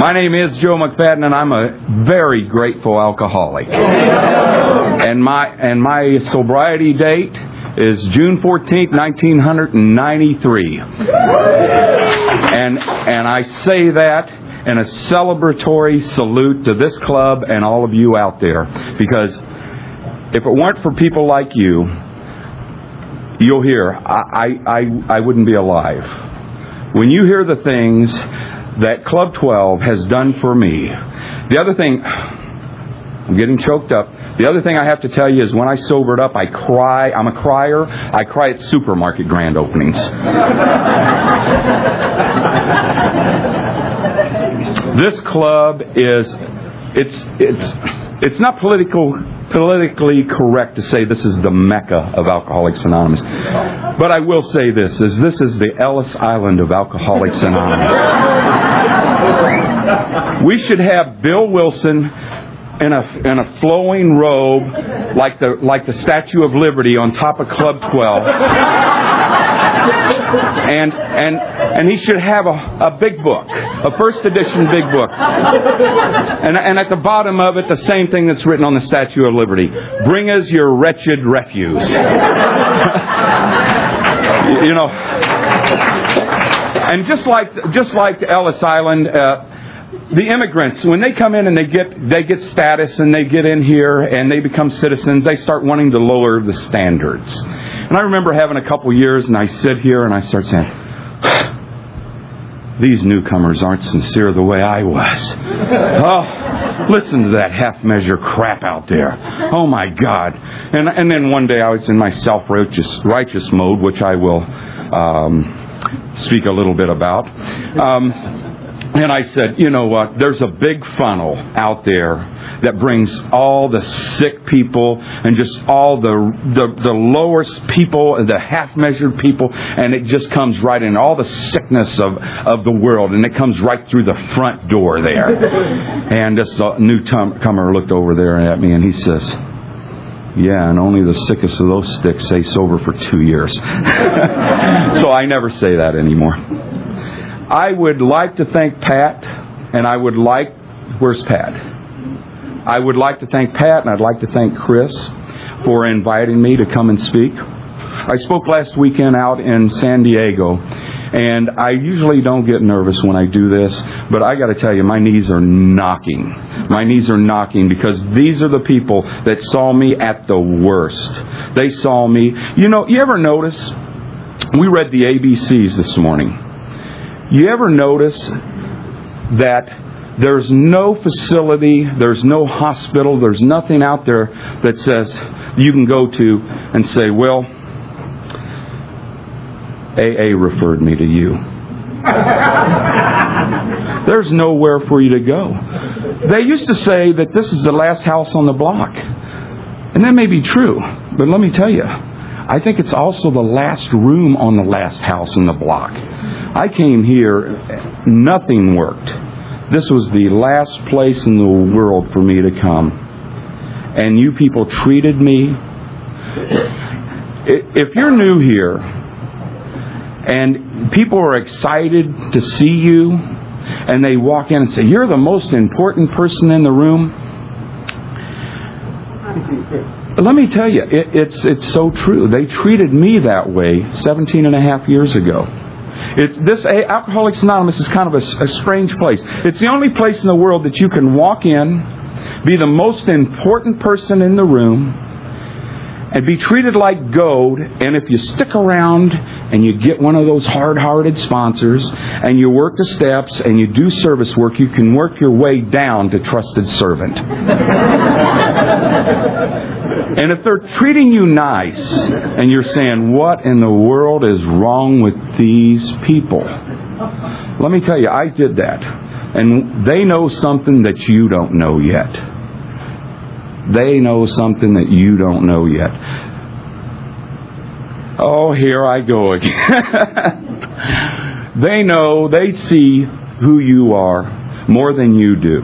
My name is Joe McFadden, and I'm a very grateful alcoholic. And my sobriety date is June 14th, 1993. And I say that in a celebratory salute to this club and all of you out there, because if it weren't for people like you, you'll hear, I wouldn't be alive. When you hear the things that Club 12 has done for me, the other thing, I'm getting choked up. The other thing I have to tell you is when I sobered up, I cry. I'm a crier. I cry at supermarket grand openings. This club is, it's not politically correct to say this is the Mecca of Alcoholics Anonymous. But I will say this is the Ellis Island of Alcoholics Anonymous. We should have Bill Wilson in a flowing robe like the Statue of Liberty on top of Club 12. And he should have a big book, a first edition big book. And at the bottom of it, the same thing that's written on the Statue of Liberty. Bring us your wretched refuse. You know. And just like Ellis Island, the immigrants, when they come in and they get status and they get in here and they become citizens, they start wanting to lower the standards. And I remember having a couple years, and I sit here and I start saying, these newcomers aren't sincere the way I was. Oh, listen to that half-measure crap out there. Oh, my God. And then one day I was in my self-righteous mode, which I will speak a little bit about. And I said, you know what, there's a big funnel out there that brings all the sick people and just all the lowest people, the half-measured people, and it just comes right in, all the sickness of the world, and it comes right through the front door there. And this newcomer looked over there at me and he says, yeah, and only the sickest of those sticks stay sober for 2 years. So I never say that anymore. I would like to thank Pat, and where's Pat? I would like to thank Pat, and I'd like to thank Chris for inviting me to come and speak. I spoke last weekend out in San Diego, and I usually don't get nervous when I do this, but I got to tell you, my knees are knocking. My knees are knocking because these are the people that saw me at the worst. They saw me. You know, you ever notice, we read the ABCs this morning. You ever notice that there's no facility, there's no hospital, there's nothing out there that says you can go to and say, well, AA referred me to you. There's nowhere for you to go. They used to say that this is the last house on the block. And that may be true, but let me tell you, I think it's also the last room on the last house in the block. I came here, nothing worked. This was the last place in the world for me to come. And you people treated me. If you're new here, and people are excited to see you, and they walk in and say, you're the most important person in the room, let me tell you, it's so true. They treated me that way 17 and a half years ago. Alcoholics Anonymous is kind of a strange place. It's the only place in the world that you can walk in, be the most important person in the room, and be treated like gold, and if you stick around and you get one of those hard-hearted sponsors, and you work the steps, and you do service work, you can work your way down to trusted servant. And if they're treating you nice, and you're saying, what in the world is wrong with these people? Let me tell you, I did that. And they know something that you don't know yet. They know something that you don't know yet. Oh, here I go again. They see who you are more than you do.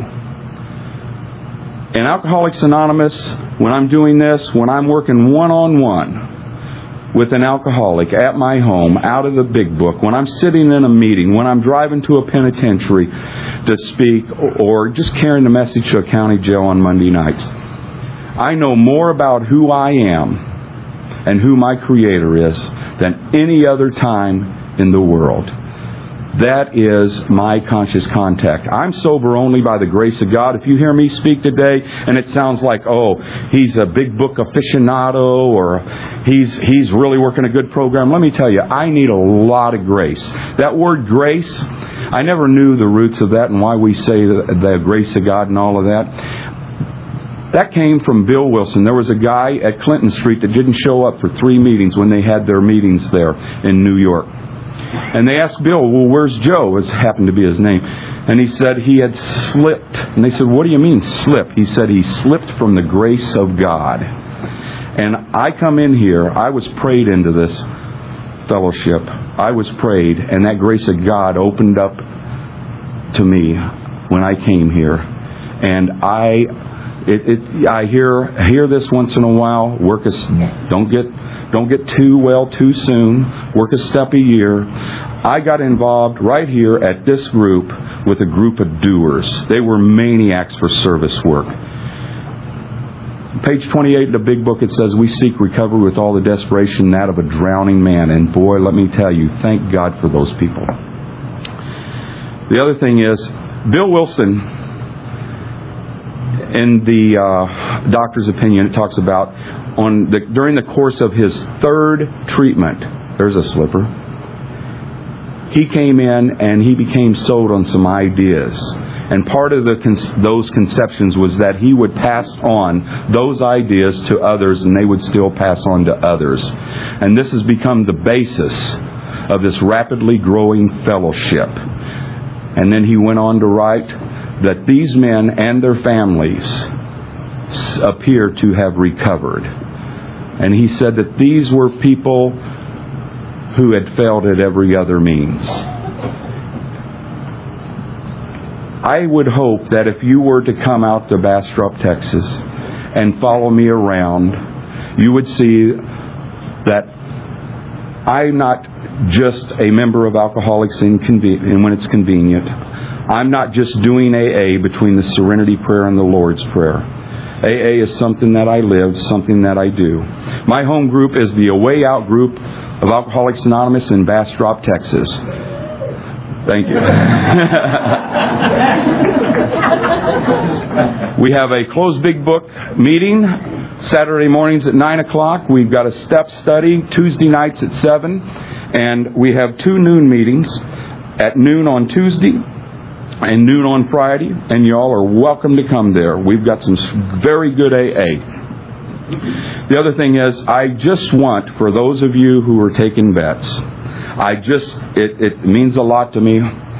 In Alcoholics Anonymous, when I'm doing this, when I'm working one-on-one with an alcoholic at my home, out of the big book, when I'm sitting in a meeting, when I'm driving to a penitentiary to speak, or just carrying the message to a county jail on Monday nights, I know more about who I am and who my Creator is than any other time in the world. That is my conscious contact. I'm sober only by the grace of God. If you hear me speak today and it sounds like, oh, he's a big book aficionado, or he's really working a good program, let me tell you, I need a lot of grace. That word grace, I never knew the roots of that and why we say the grace of God and all of that. That came from Bill Wilson. There was a guy at Clinton Street that didn't show up for 3 meetings when they had their meetings there in New York. And they asked Bill, well, where's Joe? It happened to be his name. And he said he had slipped. And they said, what do you mean slip? He said he slipped from the grace of God. And I come in here, I was prayed into this fellowship. I was prayed, and that grace of God opened up to me when I came here. And I hear this once in a while. Don't get too well too soon. Work a step a year. I got involved right here at this group with a group of doers. They were maniacs for service work. Page 28 of the big book, it says, we seek recovery with all the desperation that of a drowning man. And boy, let me tell you, thank God for those people. The other thing is, Bill Wilson, in the doctor's opinion, it talks about during the course of his 3rd treatment, there's a slipper, he came in and he became sold on some ideas. And part of those conceptions was that he would pass on those ideas to others, and they would still pass on to others. And this has become the basis of this rapidly growing fellowship. And then he went on to write that these men and their families appear to have recovered. And he said that these were people who had failed at every other means. I would hope that if you were to come out to Bastrop, Texas, and follow me around, you would see that I'm not just a member of Alcoholics and when it's convenient. I'm not just doing AA between the Serenity Prayer and the Lord's Prayer. AA is something that I live, something that I do. My home group is the Away Out group of Alcoholics Anonymous in Bastrop, Texas. Thank you. We have a closed big book meeting Saturday mornings at 9 o'clock. We've got a step study Tuesday nights at 7. And we have 2 noon meetings at noon on Tuesday and noon on Friday. And you all are welcome to come there. We've got some very good AA. The other thing is, I just want, for those of you who are taking bets, it means a lot to me.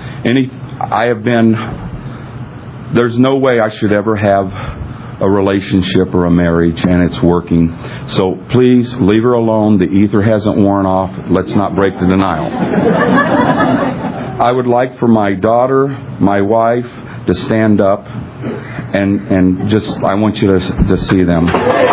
There's no way I should ever have a relationship or a marriage, and it's working. So please, leave her alone. The ether hasn't worn off. Let's not break the denial. I would like for my daughter, my wife, to stand up, and just, I want you to see them.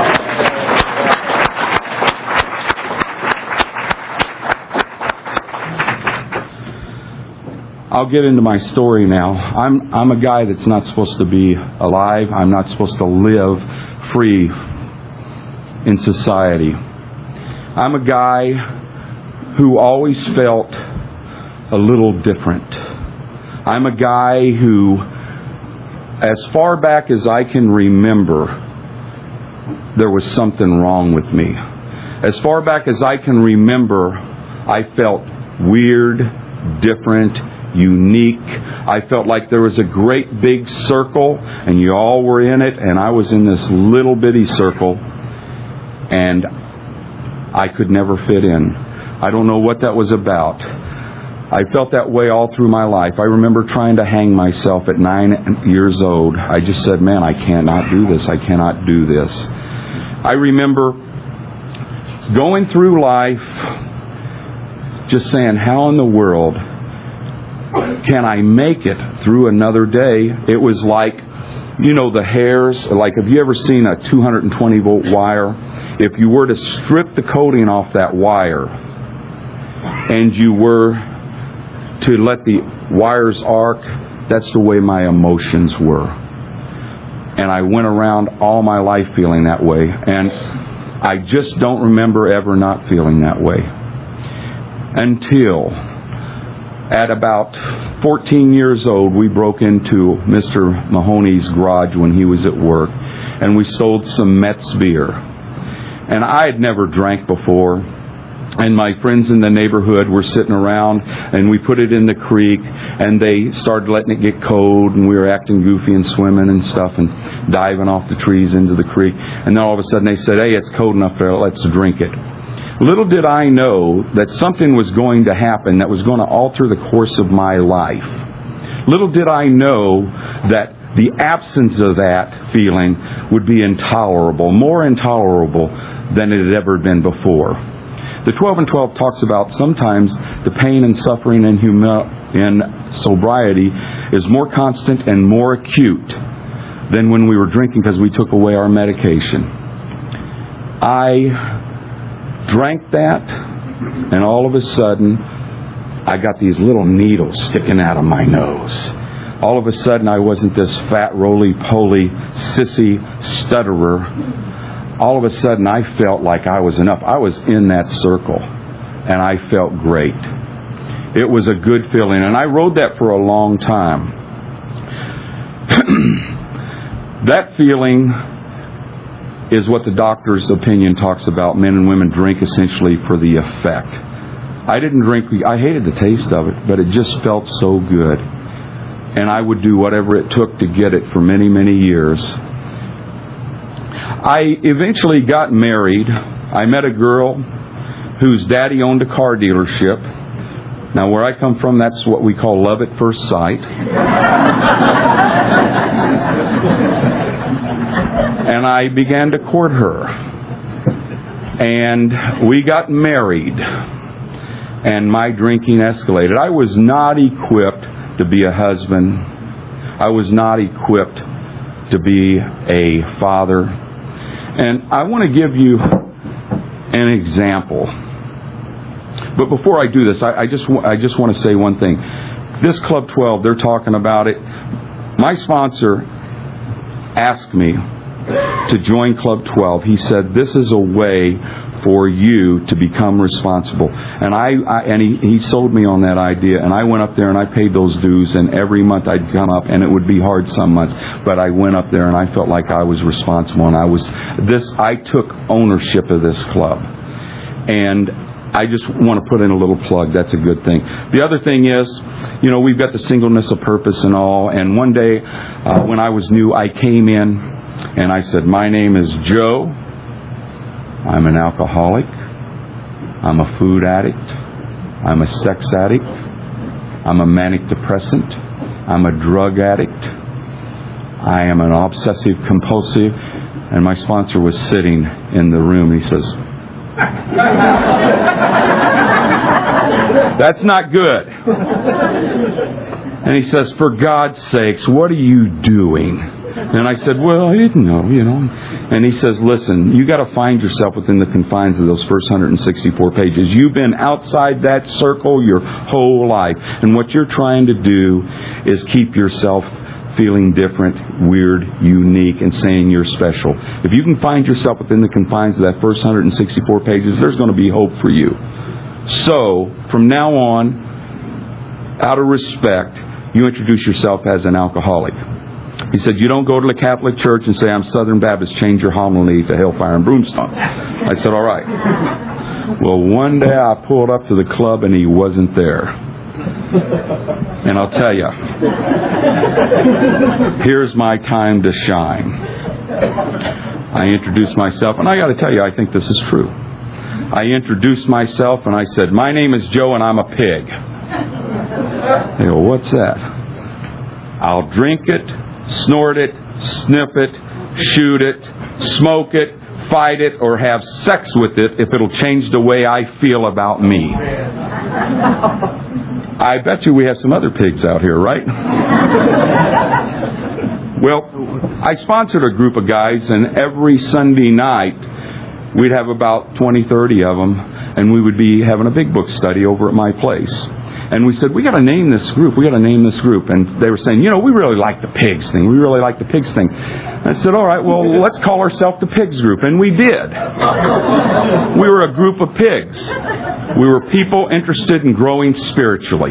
I'll get into my story now. I'm a guy that's not supposed to be alive. I'm not supposed to live free in society. I'm a guy who always felt a little different. I'm a guy who, as far back as I can remember, there was something wrong with me. As far back as I can remember, I felt weird, different, unique. I felt like there was a great big circle and you all were in it, and I was in this little bitty circle and I could never fit in. I don't know what that was about. I felt that way all through my life. I remember trying to hang myself at 9 years old. I just said, man, I cannot do this. I cannot do this. I remember going through life just saying, how in the world can I make it through another day? It was like you know, the hairs. Like, have you ever seen a 220 volt wire? If you were to strip the coating off that wire and you were to let the wires arc, that's the way my emotions were. And I went around all my life feeling that way. And I just don't remember ever not feeling that way. Until at about 14 years old, we broke into Mr. Mahoney's garage when he was at work, and we sold some Metz beer. And I had never drank before, and my friends in the neighborhood were sitting around, and we put it in the creek, and they started letting it get cold, and we were acting goofy and swimming and stuff and diving off the trees into the creek. And then all of a sudden they said, "Hey, it's cold enough there, let's drink it." Little did I know that something was going to happen that was going to alter the course of my life. Little did I know that the absence of that feeling would be intolerable, more intolerable than it had ever been before. The 12 and 12 talks about sometimes the pain and suffering in sobriety is more constant and more acute than when we were drinking because we took away our medication. I drank that, and all of a sudden, I got these little needles sticking out of my nose. All of a sudden, I wasn't this fat, roly-poly, sissy stutterer. All of a sudden, I felt like I was enough. I was in that circle, and I felt great. It was a good feeling, and I rode that for a long time. That feeling is what the doctor's opinion talks about. Men and women drink essentially for the effect. I didn't drink, I hated the taste of it, but it just felt so good. And I would do whatever it took to get it for many, many years. I eventually got married. I met a girl whose daddy owned a car dealership. Now, where I come from, that's what we call love at first sight. And I began to court her. And we got married. And my drinking escalated. I was not equipped to be a husband. I was not equipped to be a father. And I want to give you an example. But before I do this, I just want to say one thing. This Club 12, they're talking about it. My sponsor asked me to join Club 12. He said, this is a way for you to become responsible. And he sold me on that idea, and I went up there and I paid those dues, and every month I'd come up, and it would be hard some months, but I went up there and I felt like I was responsible, and I took ownership of this club. And I just want to put in a little plug. That's a good thing. The other thing is, you know, we've got the singleness of purpose and all, and one day when I was new, I came in and I said, my name is Joe. I'm an alcoholic. I'm a food addict. I'm a sex addict. I'm a manic depressant. I'm a drug addict. I am an obsessive compulsive. And my sponsor was sitting in the room. He says, that's not good. And he says, for God's sakes, what are you doing? And I said, well, I didn't know, you know. And he says, listen, you got to find yourself within the confines of those first 164 pages. You've been outside that circle your whole life. And what you're trying to do is keep yourself feeling different, weird, unique, and saying you're special. If you can find yourself within the confines of that first 164 pages, there's going to be hope for you. So, from now on, out of respect, you introduce yourself as an alcoholic. He said, you don't go to the Catholic Church and say, I'm Southern Baptist, change your homily to hellfire and brimstone. I said, all right. Well, one day I pulled up to the club and he wasn't there. And I'll tell you, here's my time to shine. I introduced myself, and I got to tell you, I think this is true. I introduced myself and I said, my name is Joe and I'm a pig. They go, what's that? I'll drink it, snort it, sniff it, shoot it, smoke it, fight it, or have sex with it if it'll change the way I feel about me. I bet you we have some other pigs out here, right? Well, I sponsored a group of guys, and every Sunday night we'd have about 20, 30 of them, and we would be having a big book study over at my place. And we said, we got to name this group. We got to name this group. And they were saying, we really like the pigs thing. We really like the pigs thing. And I said, all right, well, let's call ourselves the Pigs Group. And we did. We were a group of pigs. We were people interested in growing spiritually.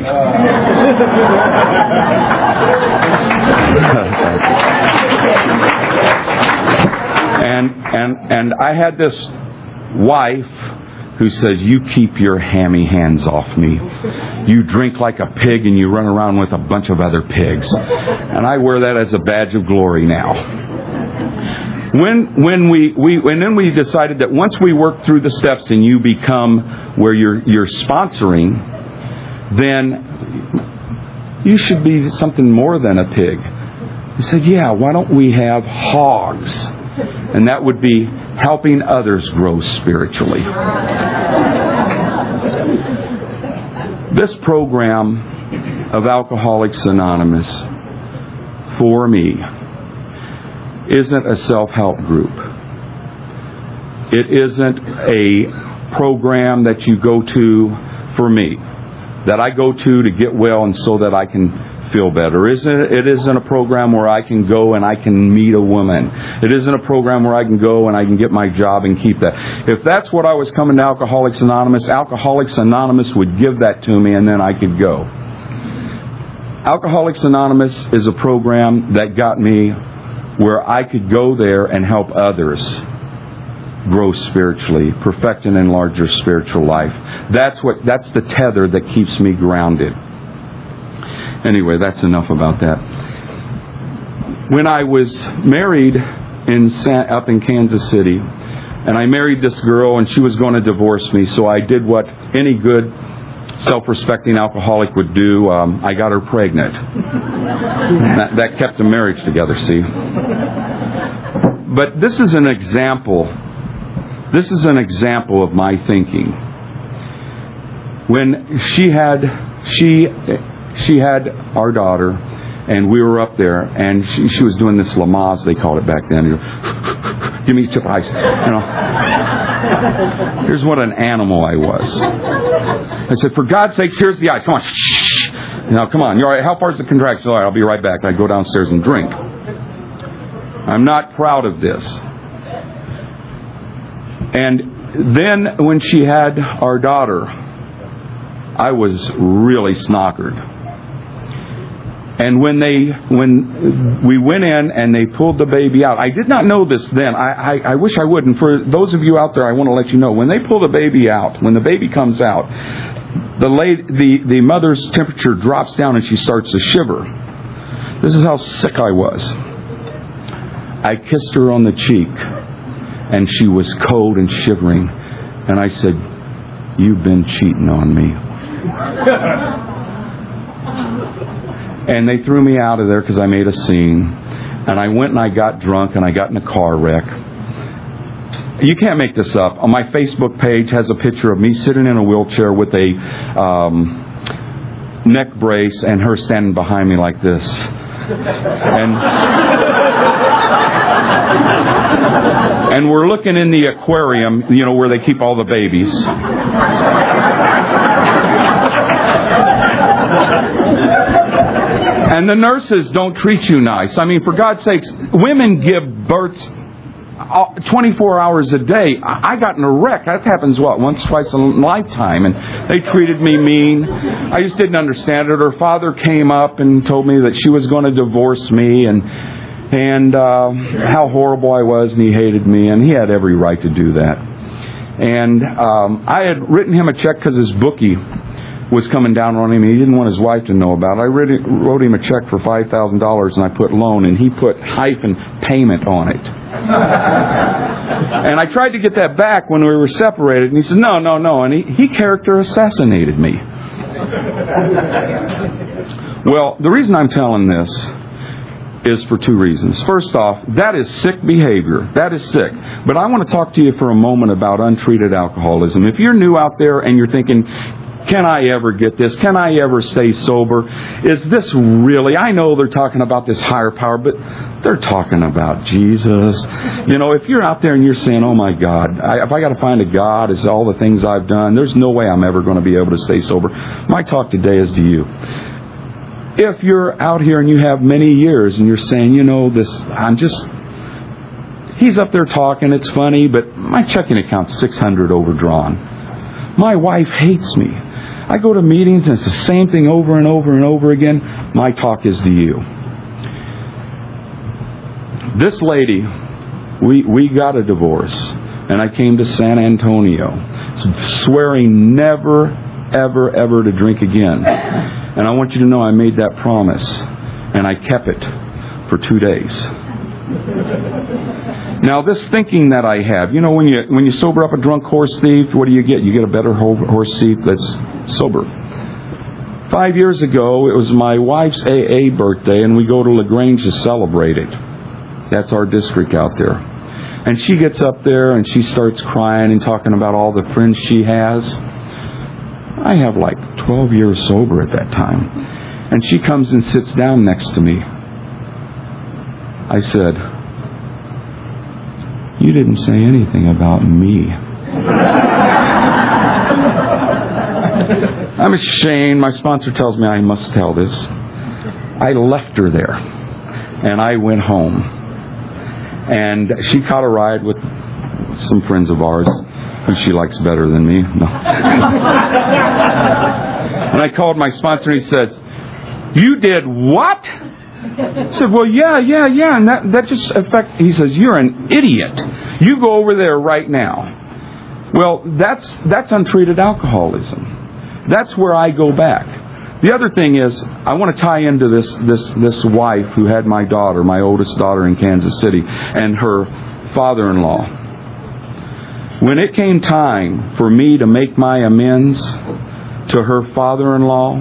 And I had this wife who says, you keep your hammy hands off me. You drink like a pig and you run around with a bunch of other pigs. And I wear that as a badge of glory now. And then we decided that once we work through the steps and you become where you're sponsoring, then you should be something more than a pig. He said, yeah, why don't we have hogs? And that would be helping others grow spiritually. This program of Alcoholics Anonymous, for me, isn't a self-help group. It isn't a program that you go to for me, that I go to get well and so that I can feel better. It isn't a program where I can go and I can meet a woman. It isn't a program where I can go and I can get my job and keep that. If that's what I was coming to Alcoholics Anonymous would give that to me and then I could go. Alcoholics Anonymous is a program that got me where I could go there and help others grow spiritually, perfect and enlarge their spiritual life. That's the tether that keeps me grounded. Anyway, that's enough about that. When I was married up in Kansas City, and I married this girl, and she was going to divorce me, so I did what any good self-respecting alcoholic would do. I got her pregnant. That kept the marriage together, see. But this is an example. This is an example of my thinking. When she had our daughter, and we were up there, and she was doing this Lamaze, they called it back then. Give me a chip of ice. Here's what an animal I was. I said, for God's sakes, here's the ice. Come on. Now, come on. You're all right. How far is the contraction? All right, I'll be right back. I go downstairs and drink. I'm not proud of this. And then when she had our daughter, I was really snockered. And when we went in and they pulled the baby out, I did not know this then. I wish I would. And for those of you out there, I want to let you know, when they pull the baby out, when the baby comes out, the mother's temperature drops down and she starts to shiver. This is how sick I was. I kissed her on the cheek, and she was cold and shivering. And I said, "You've been cheating on me." And they threw me out of there because I made a scene. And I went and I got drunk and I got in a car wreck. You can't make this up. On my Facebook page has a picture of me sitting in a wheelchair with a neck brace and her standing behind me like this. And we're looking in the aquarium, you know, where they keep all the babies. And the nurses don't treat you nice. I mean, for God's sakes, women give birth 24 hours a day. I got in a wreck. That happens, once, twice a lifetime. And they treated me mean. I just didn't understand it. Her father came up and told me that she was going to divorce me and how horrible I was, and he hated me, and he had every right to do that. And I had written him a check because his bookie was coming down on him. He didn't want his wife to know about it. I wrote him a check for $5,000, and I put loan, and he put hyphen payment on it. And I tried to get that back when we were separated, and he said, no. And he character assassinated me. Well, the reason I'm telling this is for two reasons. First off, that is sick behavior. That is sick. But I want to talk to you for a moment about untreated alcoholism. If you're new out there and you're thinking, Can I ever get this? Can I ever stay sober? Is this really... I know they're talking about this higher power, but they're talking about Jesus. You know, if you're out there and you're saying, oh my God, if I got to find a God, it's all the things I've done, there's no way I'm ever going to be able to stay sober. My talk today is to you. If you're out here and you have many years and you're saying, you know, he's up there talking, it's funny, but my checking account's $600 overdrawn. My wife hates me. I go to meetings and it's the same thing over and over and over again. My talk is to you. This lady, we got a divorce, and I came to San Antonio, swearing never, ever, ever to drink again. And I want you to know I made that promise, and I kept it for 2 days. Now, this thinking that I have, you know, when you sober up a drunk horse thief, what do you get? You get a better horse thief that's sober. 5 years ago, it was my wife's AA birthday, and we go to LaGrange to celebrate it. That's our district out there. And she gets up there, and she starts crying and talking about all the friends she has. I have like 12 years sober at that time. And she comes and sits down next to me. I said, you didn't say anything about me. I'm ashamed. My sponsor tells me I must tell this. I left her there, and I went home. And she caught a ride with some friends of ours who she likes better than me. No. And I called my sponsor, and he said, you did what? I said, well, yeah. And that just affects... He says, you're an idiot. You go over there right now. Well, that's untreated alcoholism. That's where I go back. The other thing is, I want to tie into this wife who had my daughter, my oldest daughter in Kansas City, and her father-in-law. When it came time for me to make my amends to her father-in-law,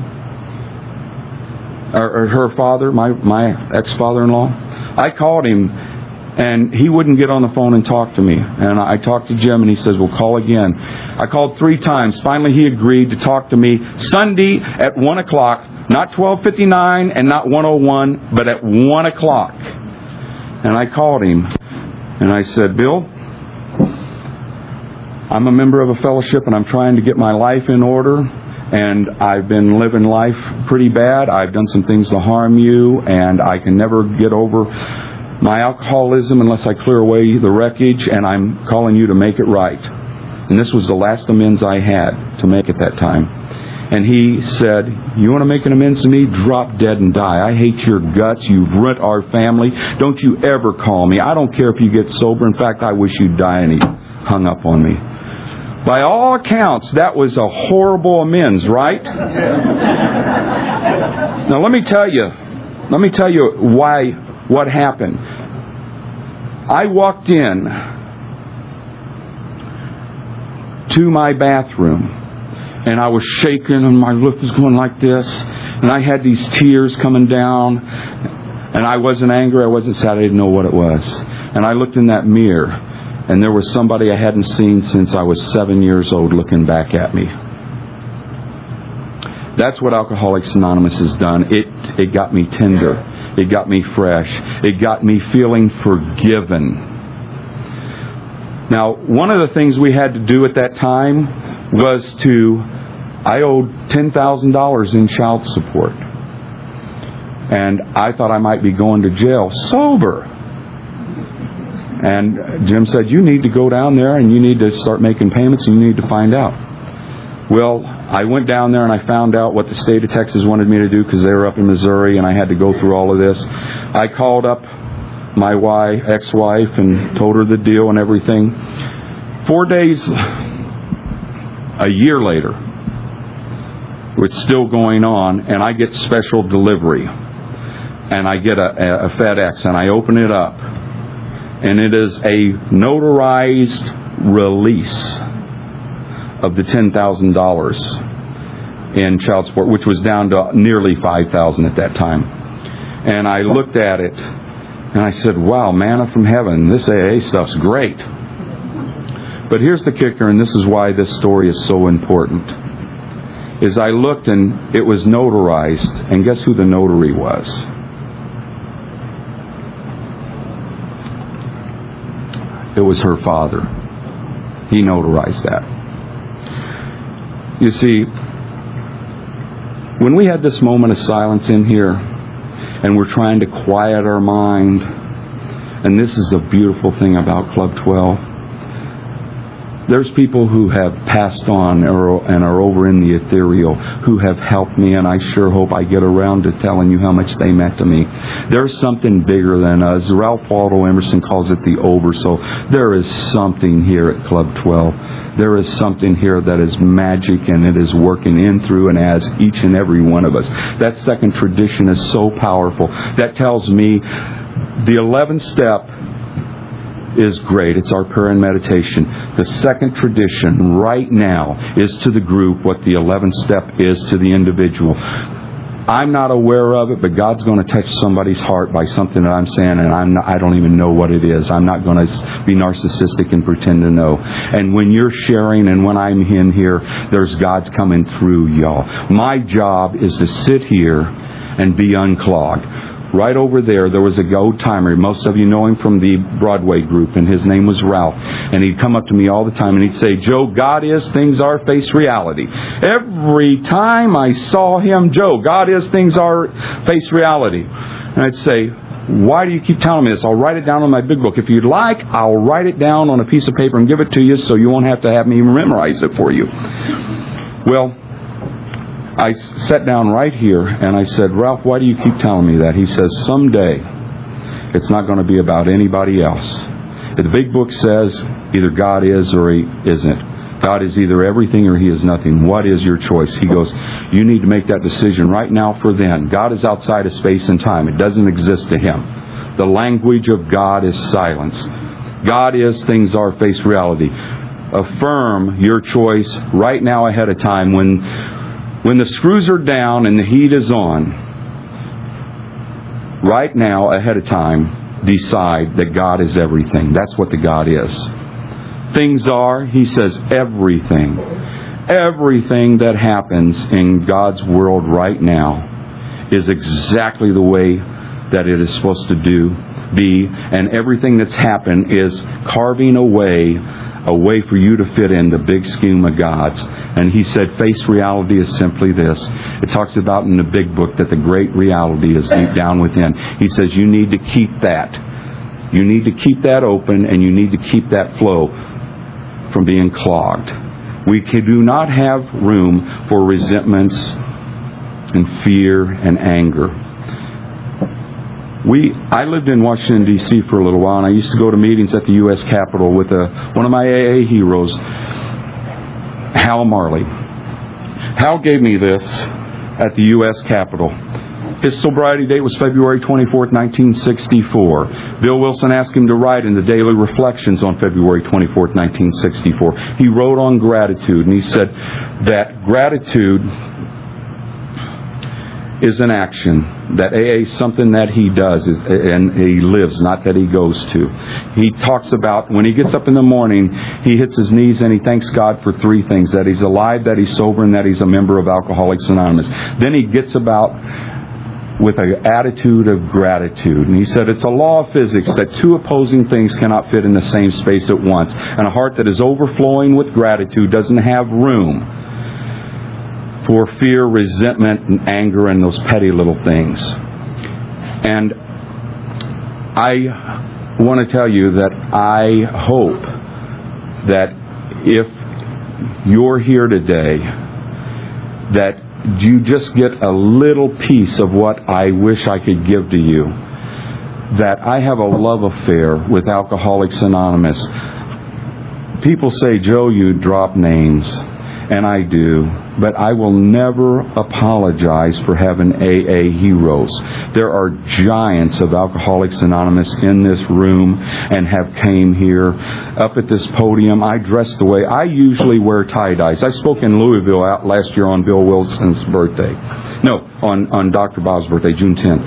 or her father, my ex-father-in-law, I called him, and he wouldn't get on the phone and talk to me. And I talked to Jim, and he says, well, call again. I called 3 times. Finally, he agreed to talk to me Sunday at 1 o'clock, not 12:59 and not 1:01, but at 1 o'clock. And I called him, and I said, Bill, I'm a member of a fellowship, and I'm trying to get my life in order. And I've been living life pretty bad. I've done some things to harm you, and I can never get over my alcoholism unless I clear away the wreckage, and I'm calling you to make it right. And this was the last amends I had to make at that time. And he said, you want to make an amends to me? Drop dead and die. I hate your guts. You've ruined our family. Don't you ever call me. I don't care if you get sober. In fact, I wish you'd die. And he hung up on me. By all accounts, that was a horrible amends, right? Now let me tell you what happened. I walked in to my bathroom, and I was shaking, and my lip was going like this, and I had these tears coming down, and I wasn't angry, I wasn't sad, I didn't know what it was. And I looked in that mirror, and there was somebody I hadn't seen since I was 7 years old looking back at me. That's what Alcoholics Anonymous has done. It got me tender. It got me fresh. It got me feeling forgiven. Now, one of the things we had to do at that time was I owed $10,000 in child support. And I thought I might be going to jail sober. And Jim said, you need to go down there and you need to start making payments and you need to find out. Well, I went down there and I found out what the state of Texas wanted me to do because they were up in Missouri and I had to go through all of this. I called up my ex-wife and told her the deal and everything. 4 days, a year later, it's still going on, and I get special delivery. And I get a FedEx and I open it up. And it is a notarized release of the $10,000 in child support, which was down to nearly $5,000 at that time. And I looked at it, and I said, wow, manna from heaven, this AA stuff's great. But here's the kicker, and this is why this story is so important. is I looked and it was notarized. And guess who the notary was? It was her father. He notarized that. You see, when we had this moment of silence in here, and we're trying to quiet our mind, and this is the beautiful thing about Club 12, there's people who have passed on and are over in the ethereal who have helped me, and I sure hope I get around to telling you how much they meant to me. There's something bigger than us. Ralph Waldo Emerson calls it the oversoul. There is something here at Club 12. There is something here that is magic, and it is working in, through, and as each and every one of us. That second tradition is so powerful. That tells me the 11th step is great. It's our prayer and meditation. The second tradition right now is to the group what the 11th step is to the individual. I'm not aware of it, but God's going to touch somebody's heart by something that I'm saying, and I don't even know what it is. I'm not going to be narcissistic and pretend to know. And when you're sharing and when I'm in here, there's God's coming through, y'all. My job is to sit here and be unclogged. Right over there was a old-timer. Most of you know him from the Broadway group, and his name was Ralph. And he'd come up to me all the time, and he'd say, Joe, God is, things are, face reality. Every time I saw him, Joe, God is, things are, face reality. And I'd say, why do you keep telling me this? I'll write it down on my big book. If you'd like, I'll write it down on a piece of paper and give it to you so you won't have to have me memorize it for you. Well, I sat down right here and I said, Ralph, why do you keep telling me that? He says, someday it's not going to be about anybody else. The big book says either God is or He isn't. God is either everything or He is nothing. What is your choice? He goes, you need to make that decision right now for then. God is outside of space and time. It doesn't exist to Him. The language of God is silence. God is, things are, face reality. Affirm your choice right now ahead of time when the screws are down and the heat is on, right now, ahead of time, decide that God is everything. That's what the God is. Things are, he says, everything. Everything that happens in God's world right now is exactly the way that it is supposed to be, and everything that's happened is carving a way for you to fit in the big scheme of God's. And he said, face reality is simply this. It talks about in the big book that the great reality is deep down within. He says you need to keep that. You need to keep that open, and you need to keep that flow from being clogged. We do not have room for resentments and fear and anger. I lived in Washington, D.C. for a little while, and I used to go to meetings at the U.S. Capitol with one of my AA heroes, Hal Marley. Hal gave me this at the U.S. Capitol. His sobriety date was February 24th, 1964. Bill Wilson asked him to write in the Daily Reflections on February 24th, 1964. He wrote on gratitude, and he said that gratitude is an action. That AA is something that he does and he lives, not that he goes to. He talks about when he gets up in the morning, he hits his knees and he thanks God for three things: that he's alive, that he's sober, and that he's a member of Alcoholics Anonymous. Then he gets about with an attitude of gratitude. And he said it's a law of physics that two opposing things cannot fit in the same space at once. And a heart that is overflowing with gratitude doesn't have room for fear, resentment, and anger, and those petty little things. And I want to tell you that I hope that if you're here today, that you just get a little piece of what I wish I could give to you. That I have a love affair with Alcoholics Anonymous. People say, Joe, you drop names. And I do, but I will never apologize for having AA heroes. There are giants of Alcoholics Anonymous in this room and have came here. Up at this podium, I dress the way I usually wear tie-dyes. I spoke in Louisville last year on Bill Wilson's birthday. No, on Dr. Bob's birthday, June 10th.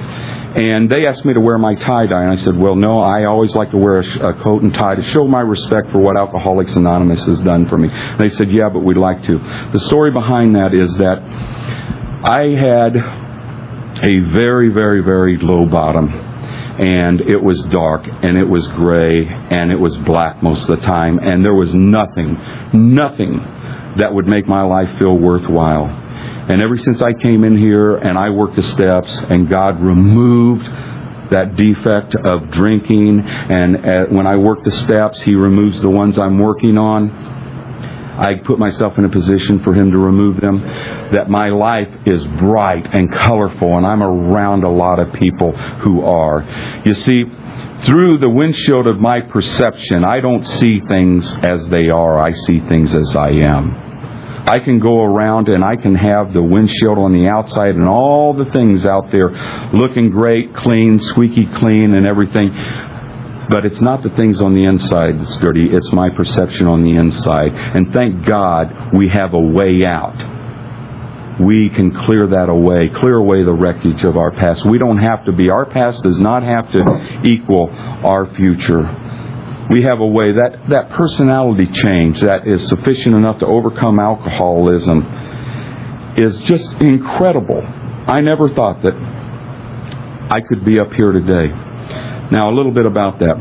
And they asked me to wear my tie-dye, and I said, well, no, I always like to wear a coat and tie to show my respect for what Alcoholics Anonymous has done for me. And they said, yeah, but we'd like to. The story behind that is that I had a very, very, very low bottom. And it was dark, and it was gray, and it was black most of the time. And there was nothing that would make my life feel worthwhile. And ever since I came in here and I worked the steps, and God removed that defect of drinking, and when I work the steps, He removes the ones I'm working on, I put myself in a position for Him to remove them, that my life is bright and colorful, and I'm around a lot of people who are. You see, through the windshield of my perception, I don't see things as they are. I see things as I am. I can go around and I can have the windshield on the outside and all the things out there looking great, clean, squeaky clean and everything. But it's not the things on the inside that's dirty. It's my perception on the inside. And thank God we have a way out. We can clear that away, clear away the wreckage of our past. We don't have to be. Our past does not have to equal our future. We have a way. That personality change that is sufficient enough to overcome alcoholism is just incredible. I never thought that I could be up here today. Now, a little bit about that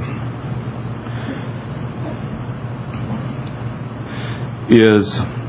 is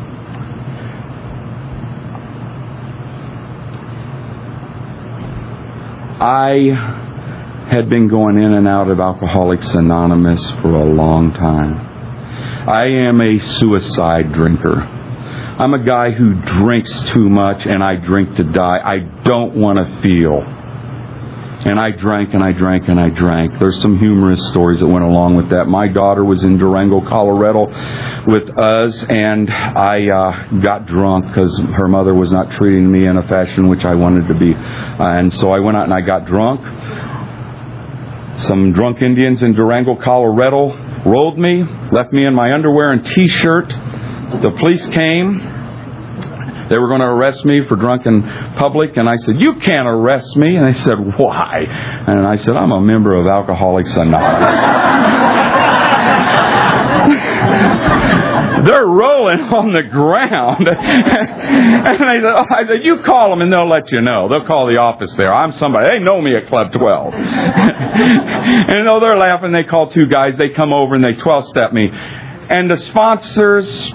I had been going in and out of Alcoholics Anonymous for a long time. I am a suicide drinker. I'm a guy who drinks too much, and I drink to die. I don't want to feel. And I drank and I drank and I drank. There's some humorous stories that went along with that. My daughter was in Durango, Colorado with us, and I got drunk because her mother was not treating me in a fashion which I wanted to be. And so I went out and I got drunk. Some drunk Indians in Durango, Colorado rolled me, left me in my underwear and T-shirt. The police came. They were going to arrest me for drunk in public, and I said, "You can't arrest me." And they said, "Why?" And I said, "I'm a member of Alcoholics Anonymous." They're rolling on the ground. And I said, "You call them and they'll let you know. They'll call the office there. I'm somebody. They know me at Club 12. And they're laughing. They call two guys. They come over and they 12-step me. And the sponsees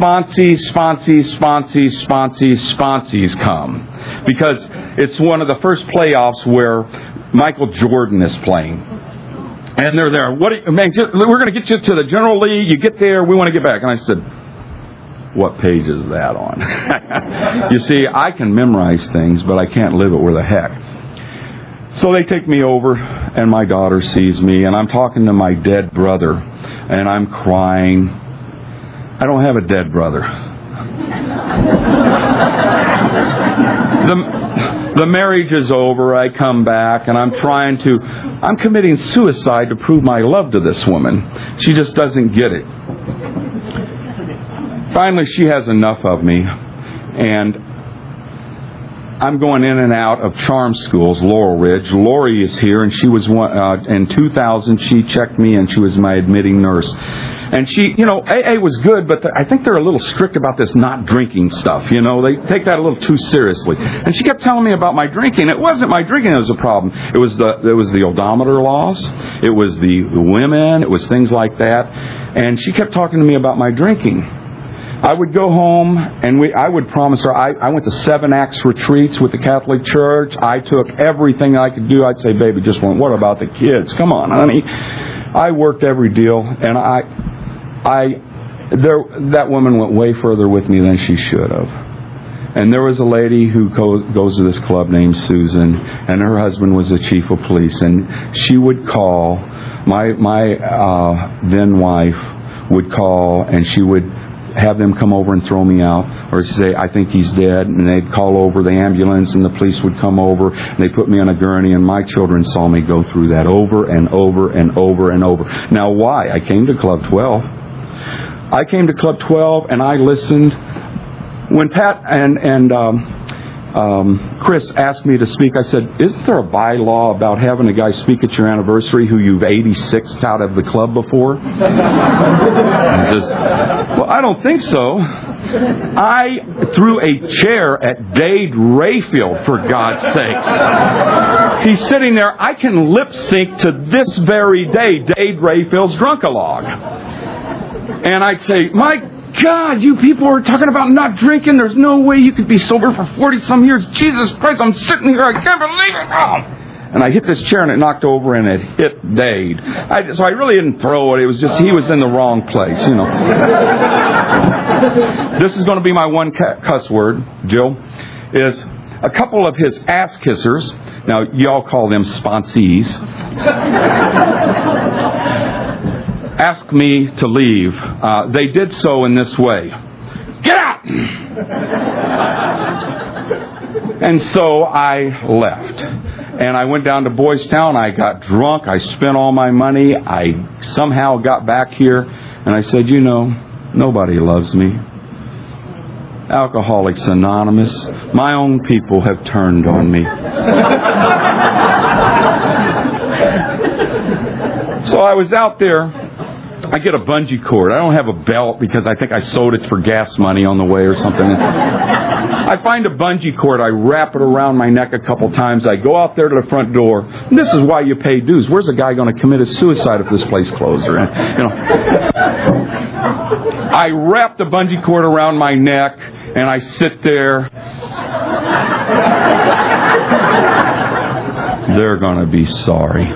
come. Because it's one of the first playoffs where Michael Jordan is playing. And they're there. We're going to get you to the General League. You get there. We want to get back. And I said, "What page is that on?" You see, I can memorize things, but I can't live it where the heck. So they take me over, and my daughter sees me, and I'm talking to my dead brother, and I'm crying. I don't have a dead brother. The marriage is over. I come back, and I'm committing suicide to prove my love to this woman. She just doesn't get it. Finally, she has enough of me, and I'm going in and out of charm schools, Laurel Ridge. Lori is here, and she was in 2000. She checked me, and she was my admitting nurse. And she, AA was good, but I think they're a little strict about this not drinking stuff. They take that a little too seriously. And she kept telling me about my drinking. It wasn't my drinking that was a problem. It was the odometer loss. It was the women. It was things like that. And she kept talking to me about my drinking. I would go home, and I would promise her, I went to 7 Acts retreats with the Catholic Church. I took everything I could do. I'd say, "Baby, just what about the kids? Come on, honey." I worked every deal, and that woman went way further with me than she should have. And there was a lady who goes to this club named Susan, and her husband was the chief of police, and she would call, my then wife would call, and she would have them come over and throw me out, or say, "I think he's dead," and they'd call over the ambulance, and the police would come over, and they put me on a gurney, and my children saw me go through that over and over and over and over. Now, why? I came to Club 12. I came to Club 12, and I listened. When Pat and Chris asked me to speak. I said, isn't there a bylaw about having a guy speak at your anniversary who you've 86'd out of the club before? He says, well, I don't think so. I threw a chair at Dade Rayfield, for God's sakes. He's sitting there. I can lip sync to this very day Dade Rayfield's Drunk-a-Log. And I'd say, my God, you people are talking about not drinking. There's no way you could be sober for 40-some years. Jesus Christ, I'm sitting here. I can't believe it. Oh. And I hit this chair and it knocked over and it hit Dade. So I really didn't throw it. It was just he was in the wrong place, you know. This is going to be my one cuss word, Jill, is a couple of his ass kissers. Now, y'all call them sponsees. Asked me to leave. They did so in this way. Get out! And so I left. And I went down to Boys Town. I got drunk. I spent all my money. I somehow got back here. And I said, you know, nobody loves me. Alcoholics Anonymous. My own people have turned on me. So I was out there. I get a bungee cord. I don't have a belt because I think I sold it for gas money on the way or something. I find a bungee cord. I wrap it around my neck a couple times. I go out there to the front door. And this is why you pay dues. Where's a guy going to commit a suicide if this place closed? You know. I wrap the bungee cord around my neck and I sit there. They're going to be sorry.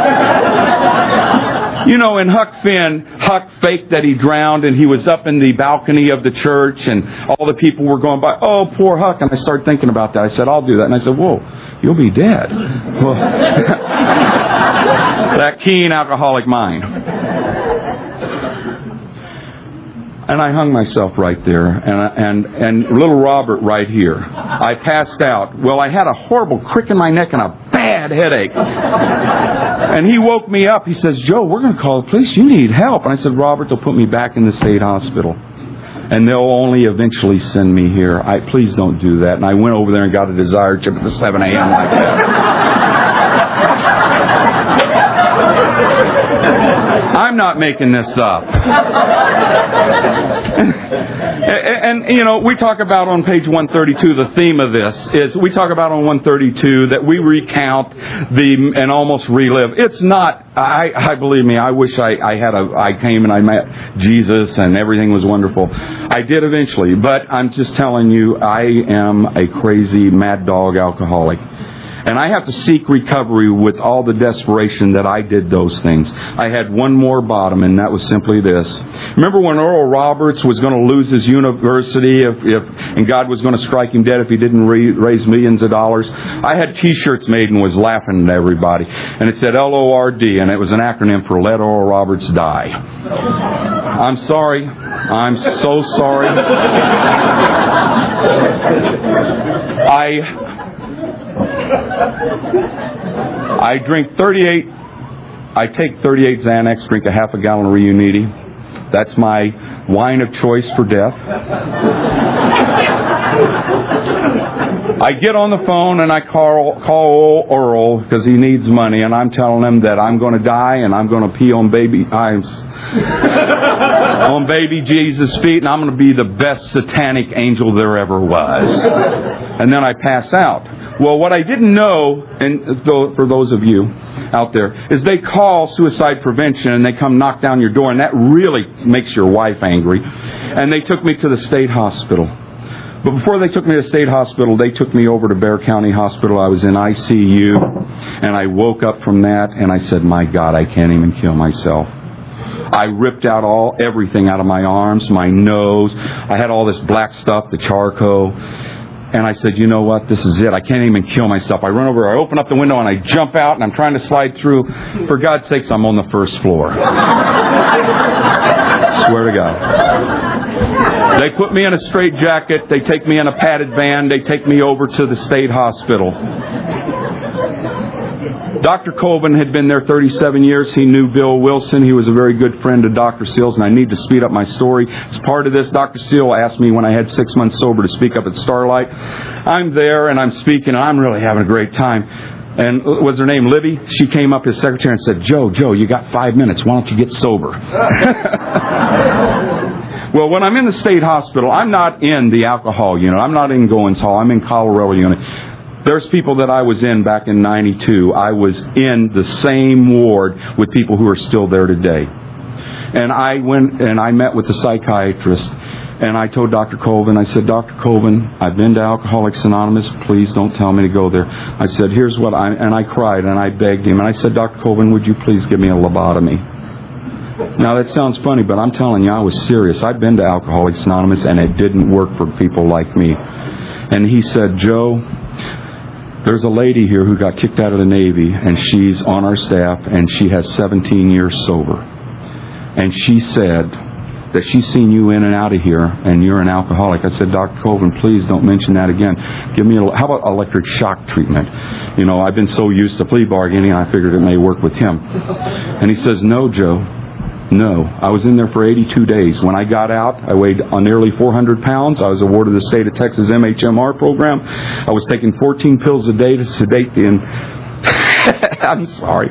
You know, in Huck Finn, Huck faked that he drowned, and he was up in the balcony of the church, and all the people were going by, oh, poor Huck. And I started thinking about that. I said, I'll do that. And I said, whoa, you'll be dead. Well, that keen alcoholic mind. And I hung myself right there, and little Robert right here. I passed out. Well, I had a horrible crick in my neck and a bad headache. And he woke me up. He says, Joe, we're going to call the police. You need help. And I said, Robert, they'll put me back in the state hospital. And they'll only eventually send me here. Please don't do that. And I went over there and got a Desire chip at the 7 a.m. like that. I'm not making this up. And, you know, we talk about on page 132, the theme of this is we talk about on 132 that we recount and almost relive. It's not, I believe me, I wish I came and I met Jesus and everything was wonderful. I did eventually, but I'm just telling you, I am a crazy mad dog alcoholic. And I have to seek recovery with all the desperation that I did those things. I had one more bottom, and that was simply this. Remember when Oral Roberts was going to lose his university and God was going to strike him dead if he didn't raise millions of dollars? I had T-shirts made and was laughing at everybody. And it said LORD, and it was an acronym for Let Oral Roberts Die. I'm sorry. I'm so sorry. I drink 38. I take 38 Xanax, drink a half a gallon of Reuniti. That's my wine of choice for death. I get on the phone and I call Earl because he needs money, and I'm telling him that I'm going to die and I'm going to pee on baby Jesus' feet, and I'm going to be the best satanic angel there ever was. And then I pass out. Well, what I didn't know, and for those of you out there, is they call suicide prevention and they come knock down your door, and that really makes your wife angry. And they took me to the state hospital. But before they took me to the state hospital, they took me over to Bexar County Hospital. I was in ICU, and I woke up from that, and I said, my God, I can't even kill myself. I ripped out everything out of my arms, my nose. I had all this black stuff, the charcoal. And I said, you know what? This is it. I can't even kill myself. I run over, I open up the window, and I jump out, and I'm trying to slide through. For God's sakes, I'm on the first floor. Swear to God. They put me in a straitjacket. They take me in a padded van. They take me over to the state hospital. Dr. Colvin had been there 37 years. He knew Bill Wilson. He was a very good friend of Dr. Seals, and I need to speed up my story. As part of this, Dr. Seal asked me when I had 6 months sober to speak up at Starlight. I'm there, and I'm speaking, and I'm really having a great time. And was her name Libby? She came up as secretary and said, Joe, you got 5 minutes. Why don't you get sober? Well, when I'm in the state hospital, I'm not in the alcohol unit. I'm not in Goins Hall. I'm in Colorado unit. There's people that I was in back in 92. I was in the same ward with people who are still there today. And I went and I met with the psychiatrist. And I told Dr. Colvin, I said, Dr. Colvin, I've been to Alcoholics Anonymous. Please don't tell me to go there. I said, here's what and I cried and I begged him. And I said, Dr. Colvin, would you please give me a lobotomy? Now, that sounds funny, but I'm telling you, I was serious. I've been to Alcoholics Anonymous, and it didn't work for people like me. And he said, Joe, there's a lady here who got kicked out of the Navy, and she's on our staff, and she has 17 years sober. And she said that she's seen you in and out of here, and you're an alcoholic. I said, Dr. Colvin, please don't mention that again. How about electric shock treatment? You know, I've been so used to plea bargaining, I figured it may work with him. And he says, no, Joe. No. I was in there for 82 days. When I got out, I weighed nearly 400 pounds. I was awarded the state of Texas MHMR program. I was taking 14 pills a day to sedate the... I'm sorry.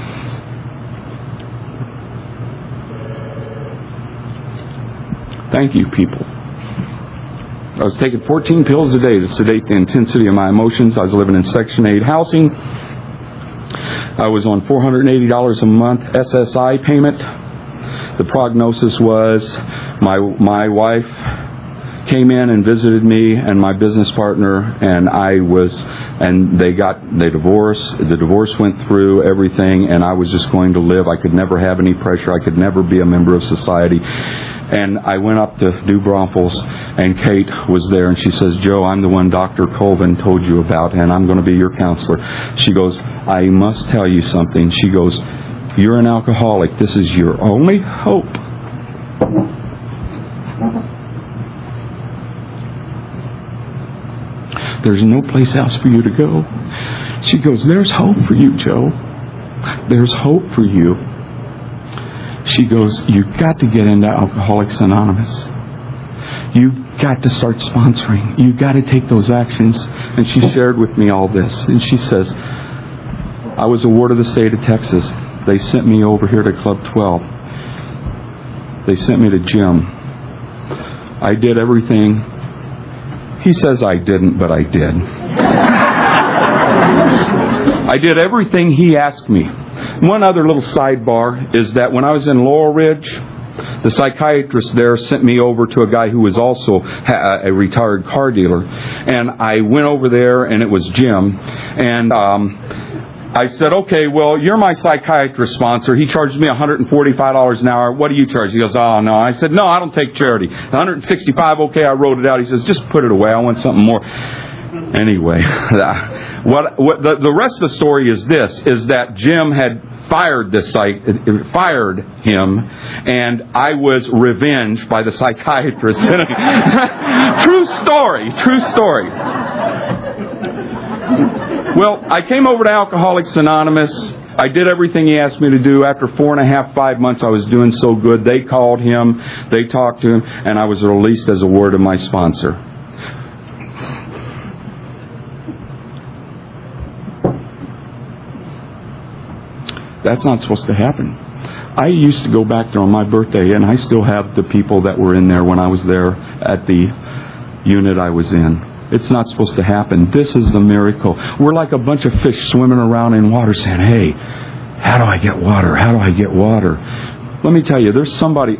Thank you, people. I was taking 14 pills a day to sedate the intensity of my emotions. I was living in Section 8 housing. I was on $480 a month SSI payment. The prognosis was my wife came in and visited me and my business partner, and they divorced. The divorce went through everything, and I was just going to live. I could never have any pressure. I could never be a member of society. And I went up to New Braunfels, and Kate was there, and she says, Joe, I'm the one Dr. Colvin told you about, and I'm going to be your counselor. She goes, I must tell you something. She goes, you're an alcoholic. This is your only hope. There's no place else for you to go. She goes, there's hope for you, Joe. There's hope for you. She goes, you've got to get into Alcoholics Anonymous. You've got to start sponsoring. You've got to take those actions. And she shared with me all this. And she says, I was awarded the state of Texas. They sent me over here to Club 12. They sent me to Jim. I did everything. He says I didn't, but I did. I did everything he asked me. One other little sidebar is that when I was in Laurel Ridge, the psychiatrist there sent me over to a guy who was also a retired car dealer. And I went over there, and it was Jim. And I said, okay, well, you're my psychiatrist sponsor. He charges me $145 an hour. What do you charge? He goes, oh, no. I said, no, I don't take charity. $165, okay, I wrote it out. He says, just put it away. I want something more. Anyway, the rest of the story is this, is that Jim had fired him, and I was revenged by the psychiatrist. True story. Well, I came over to Alcoholics Anonymous. I did everything he asked me to do. After 4.5, 5 months, I was doing so good. They called him, they talked to him, and I was released as a ward of my sponsor. That's not supposed to happen. I used to go back there on my birthday, and I still have the people that were in there when I was there at the unit I was in. It's not supposed to happen. This is the miracle. We're like a bunch of fish swimming around in water saying, hey, how do I get water? How do I get water? Let me tell you, there's somebody...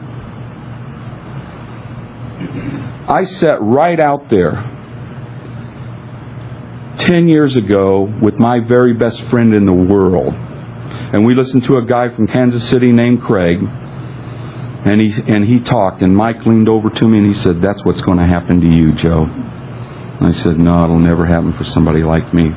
I sat right out there 10 years ago with my very best friend in the world. And we listened to a guy from Kansas City named Craig. And he talked, and Mike leaned over to me and he said, that's what's going to happen to you, Joe. And I said, no, it'll never happen for somebody like me.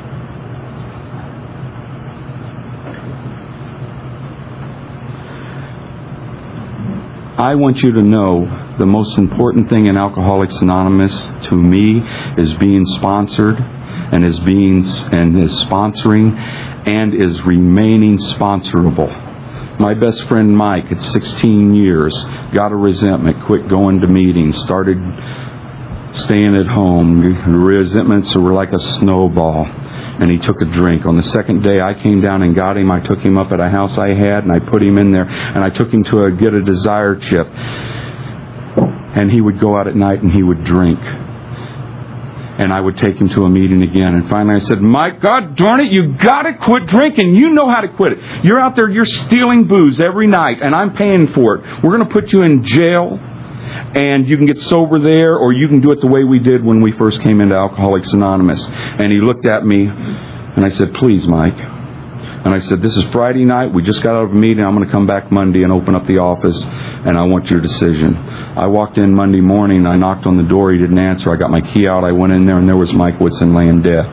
I want you to know the most important thing in Alcoholics Anonymous to me is being sponsored and is sponsoring and is remaining sponsorable. My best friend Mike, at 16 years, got a resentment, quit going to meetings, started staying at home. The resentments were like a snowball, and he took a drink. On the second day, I came down and got him. I took him up at a house I had, and I put him in there, and I took him to get a Desire chip. And he would go out at night and he would drink. And I would take him to a meeting again. And finally I said, Mike, God darn it, you got to quit drinking. You know how to quit it. You're out there, you're stealing booze every night, and I'm paying for it. We're going to put you in jail, and you can get sober there, or you can do it the way we did when we first came into Alcoholics Anonymous. And he looked at me, and I said, please, Mike. And I said, this is Friday night. We just got out of a meeting. I'm going to come back Monday and open up the office, and I want your decision. I walked in Monday morning. I knocked on the door. He didn't answer. I got my key out. I went in there, and there was Mike Whitson laying dead.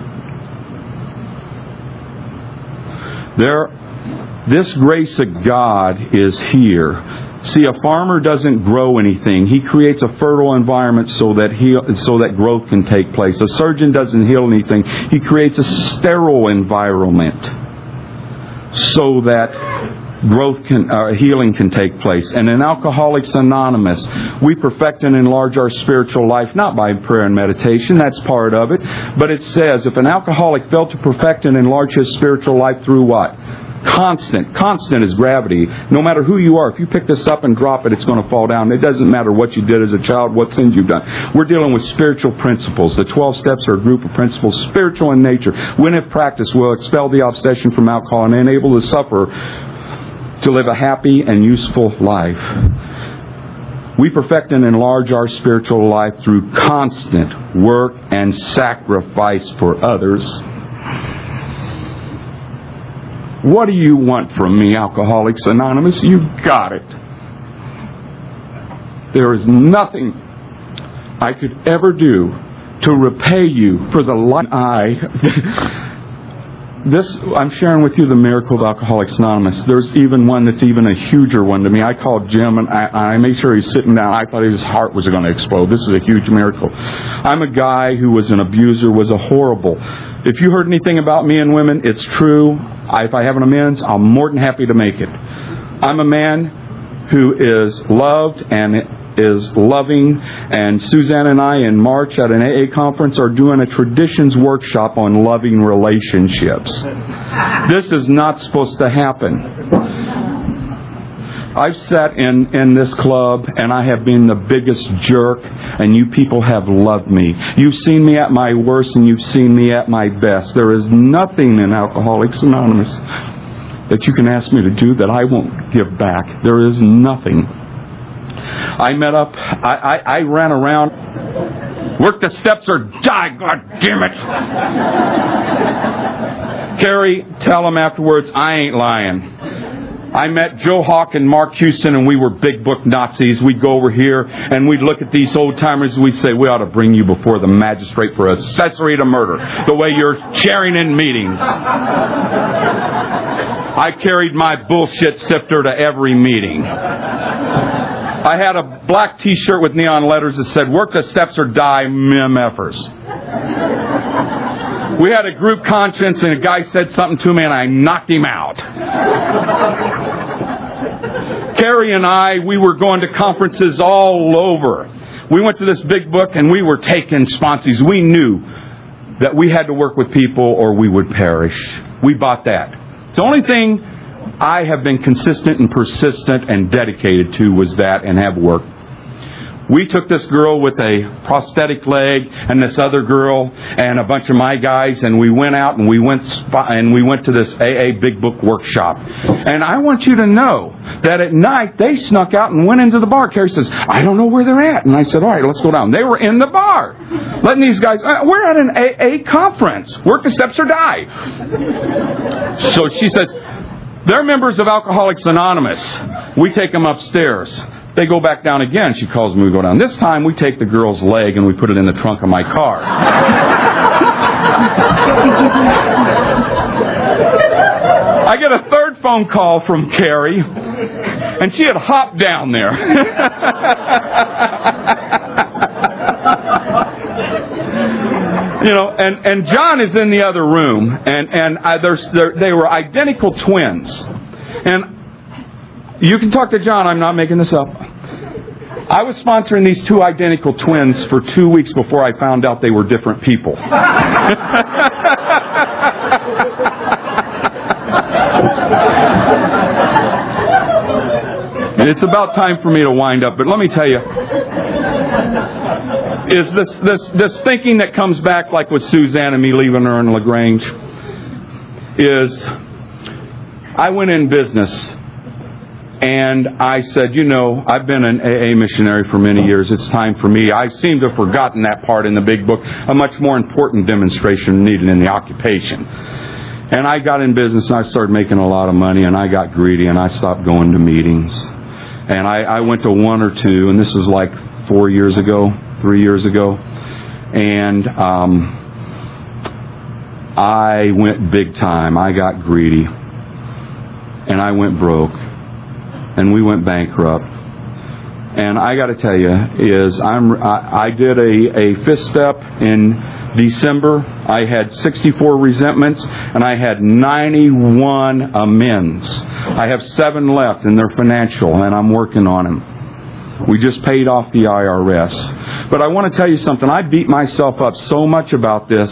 This grace of God is here. See, a farmer doesn't grow anything. He creates a fertile environment so that growth can take place. A surgeon doesn't heal anything. He creates a sterile environment so that healing can take place. And in Alcoholics Anonymous, we perfect and enlarge our spiritual life, not by prayer and meditation, that's part of it, but it says if an alcoholic failed to perfect and enlarge his spiritual life through what? Constant is gravity. No matter who you are, if you pick this up and drop it, it's going to fall down. It doesn't matter what you did as a child, what sins you've done. We're dealing with spiritual principles. The 12 steps are a group of principles, spiritual in nature. When if practiced, will expel the obsession from alcohol and enable the sufferer to live a happy and useful life. We perfect and enlarge our spiritual life through constant work and sacrifice for others. What do you want from me, Alcoholics Anonymous? You got it. There is nothing I could ever do to repay you for the life I'm sharing with you the miracle of Alcoholics Anonymous. There's even one that's even a huger one to me. I called Jim, and I made sure he's sitting down. I thought his heart was going to explode. This is a huge miracle. I'm a guy who was an abuser, was a horrible. If you heard anything about me and women, it's true. If I have an amends, I'm more than happy to make it. I'm a man who is loved and is loving, and Suzanne and I in March at an AA conference are doing a traditions workshop on loving relationships. This is not supposed to happen. I've sat in this club and I have been the biggest jerk, and you people have loved me. You've seen me at my worst and you've seen me at my best. There is nothing in Alcoholics Anonymous that you can ask me to do that I won't give back. There is nothing. I met up, I ran around, work the steps or die, God damn it. Carrie, tell them afterwards, I ain't lying. I met Joe Hawk and Mark Houston, and we were big book Nazis. We'd go over here and we'd look at these old timers and we'd say, we ought to bring you before the magistrate for accessory to murder, the way you're sharing in meetings. I carried my bullshit sifter to every meeting. I had a black t-shirt with neon letters that said, work the steps or die, MFers. We had a group conscience, and a guy said something to me, and I knocked him out. Carrie and I, we were going to conferences all over. We went to this big book, and we were taking sponsees. We knew that we had to work with people or we would perish. We bought that. The only thing I have been consistent and persistent and dedicated to was that, and have worked. We took this girl with a prosthetic leg and this other girl and a bunch of my guys, and we went out and we went to this AA Big Book workshop. And I want you to know that at night they snuck out and went into the bar. Carrie says, I don't know where they're at. And I said, all right, let's go down. They were in the bar, letting these guys, we're at an AA conference. Work the steps or die. So she says, they're members of Alcoholics Anonymous. We take them upstairs. They go back down again. She calls me, we go down. This time we take the girl's leg and we put it in the trunk of my car. I get a third phone call from Carrie, and she had hopped down there. And John is in the other room, and they were identical twins. And you can talk to John, I'm not making this up. I was sponsoring these two identical twins for 2 weeks before I found out they were different people. And it's about time for me to wind up, but let me tell you, is this thinking that comes back, like with Suzanne and me leaving her in LaGrange, is I went in business and I said, I've been an AA missionary for many years. It's time for me. I seem to have forgotten that part in the big book, a much more important demonstration needed in the occupation. And I got in business and I started making a lot of money, and I got greedy and I stopped going to meetings. And I went to one or two, and this was like 3 years ago. And I went big time. I got greedy. And I went broke. And we went bankrupt. And I got to tell you, I did a fifth step in December. I had 64 resentments, and I had 91 amends. I have 7 left, and they're financial, and I'm working on them. We just paid off the IRS. But I want to tell you something. I beat myself up so much about this.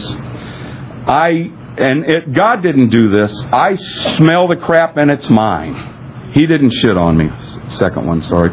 God didn't do this. I smell the crap, and it's mine. He didn't shit on me. Second one, sorry.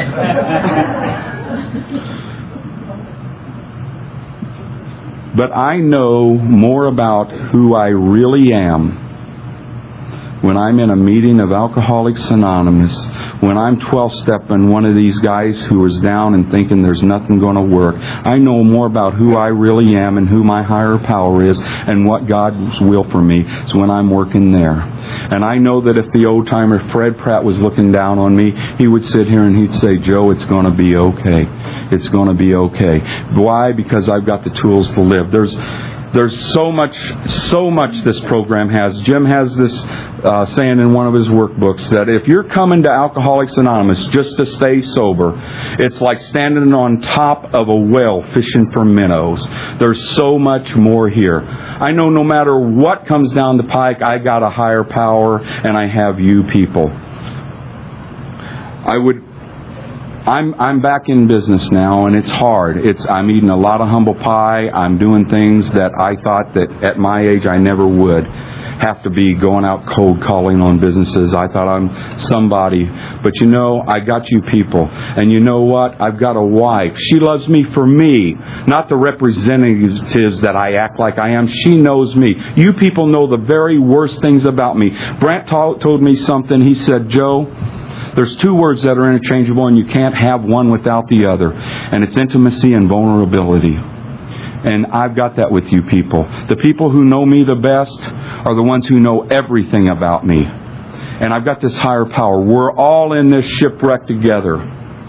But I know more about who I really am when I'm in a meeting of Alcoholics Anonymous, when I'm 12-stepping one of these guys who is down and thinking there's nothing going to work. I know more about who I really am and who my higher power is and what God's will for me is when I'm working there. And I know that if the old-timer Fred Pratt was looking down on me, he would sit here and he'd say, Joe, it's going to be okay. It's going to be okay. Why? Because I've got the tools to live. There's so much this program has. Jim has this saying in one of his workbooks that if you're coming to Alcoholics Anonymous just to stay sober, it's like standing on top of a well fishing for minnows. There's so much more here. I know no matter what comes down the pike, I got a higher power, and I have you people. I'm back in business now, and it's hard. I'm eating a lot of humble pie. I'm doing things that I thought that at my age I never would have to be going out cold calling on businesses. I thought I'm somebody. But I got you people. And you know what? I've got a wife. She loves me for me, not the representatives that I act like I am. She knows me. You people know the very worst things about me. Brant told me something. He said, Joe, there's 2 words that are interchangeable, and you can't have one without the other. And it's intimacy and vulnerability. And I've got that with you people. The people who know me the best are the ones who know everything about me. And I've got this higher power. We're all in this shipwreck together.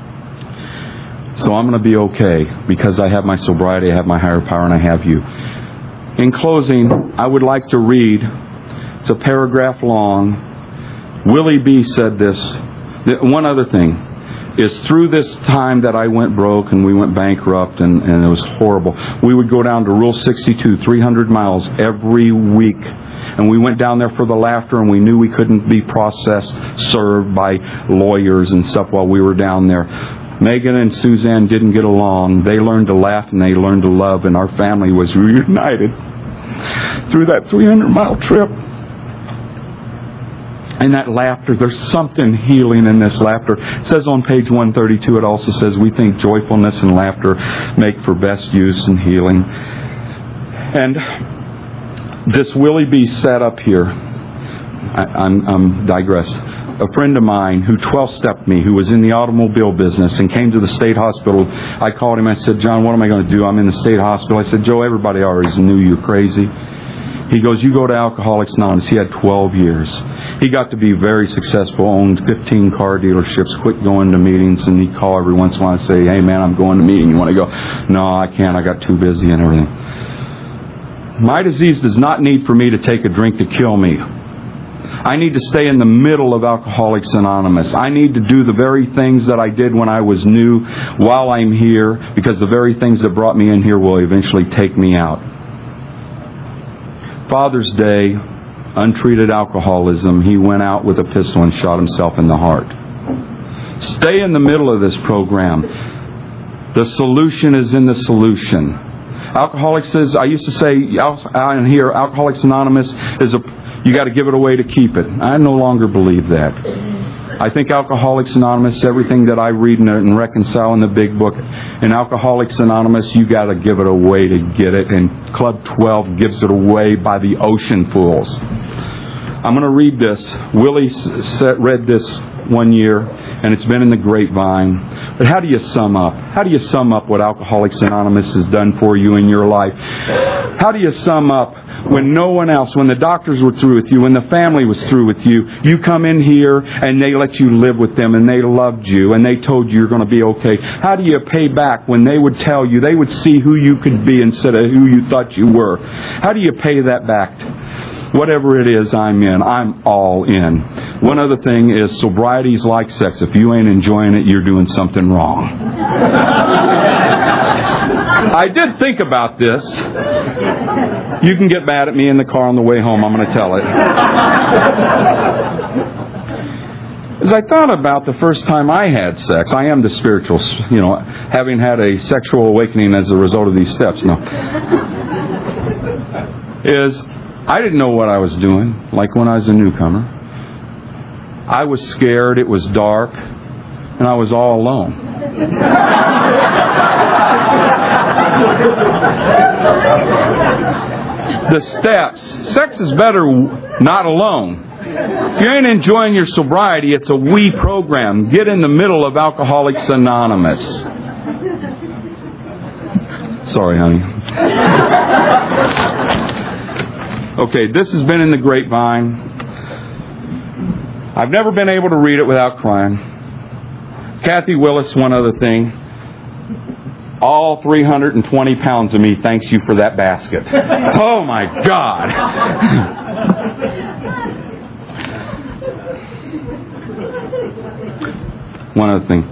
So I'm going to be okay because I have my sobriety, I have my higher power, and I have you. In closing, I would like to read, it's a paragraph long. Willie B. said this. One other thing is through this time that I went broke and we went bankrupt and it was horrible, we would go down to Rule 62, 300 miles every week. And we went down there for the laughter, and we knew we couldn't be served by lawyers and stuff while we were down there. Megan and Suzanne didn't get along. They learned to laugh and they learned to love, and our family was reunited through that 300-mile trip. And that laughter, there's something healing in this laughter. It says on page 132, it also says, we think joyfulness and laughter make for best use and healing. And this Willie B. sat up here. I'm digress. A friend of mine who 12-stepped me, who was in the automobile business and came to the state hospital. I called him. I said, John, what am I going to do? I'm in the state hospital. I said, Joe, everybody already knew you're crazy. He goes, you go to Alcoholics Anonymous. He had 12 years. He got to be very successful, owned 15 car dealerships, quit going to meetings, and he'd call every once in a while and say, hey, man, I'm going to a meeting. You want to go? No, I can't. I got too busy and everything. My disease does not need for me to take a drink to kill me. I need to stay in the middle of Alcoholics Anonymous. I need to do the very things that I did when I was new while I'm here, because the very things that brought me in here will eventually take me out. Father's Day, untreated alcoholism, he went out with a pistol and shot himself in the heart. Stay in the middle of this program. The solution is in the solution. Alcoholics is, I used to say out here, Alcoholics Anonymous is you got to give it away to keep it. I no longer believe that. I think Alcoholics Anonymous, everything that I read and reconcile in the big book, in Alcoholics Anonymous, you got to give it away to get it, and Club 12 gives it away by the oceanfuls. I'm going to read this. Willie read this one year, and it's been in the grapevine. But how do you sum up? How do you sum up what Alcoholics Anonymous has done for you in your life? How do you sum up when no one else, when the doctors were through with you, when the family was through with you, you come in here and they let you live with them and they loved you and they told you you're going to be okay? How do you pay back when they would tell you, they would see who you could be instead of who you thought you were? How do you pay that back? Whatever it is I'm in, I'm all in. One other thing is sobriety's like sex. If you ain't enjoying it, you're doing something wrong. I did think about this. You can get mad at me in the car on the way home. I'm going to tell it. As I thought about the first time I had sex, I am the spiritual, having had a sexual awakening as a result of these steps. I didn't know what I was doing, like when I was a newcomer. I was scared, it was dark, and I was all alone. The steps. Sex is better not alone. If you ain't enjoying your sobriety, it's a we program. Get in the middle of Alcoholics Anonymous. Sorry, honey. Okay, this has been in the grapevine. I've never been able to read it without crying. Kathy Willis, one other thing. All 320 pounds of me thanks you for that basket. Oh my God! One other thing.